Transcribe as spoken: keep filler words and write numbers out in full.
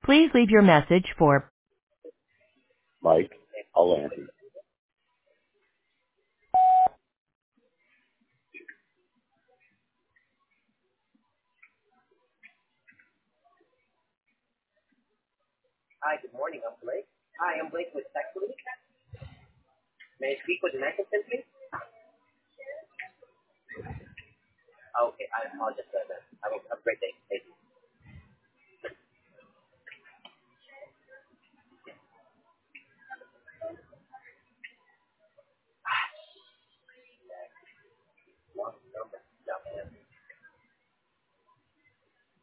Please leave your message for Mike Alanti. Hi, good morning. I'm Blake. Hi, I'm Blake with Tech League. May I speak with Mexican, please? Okay, I apologize for that. Have a, have a great day. Thank you.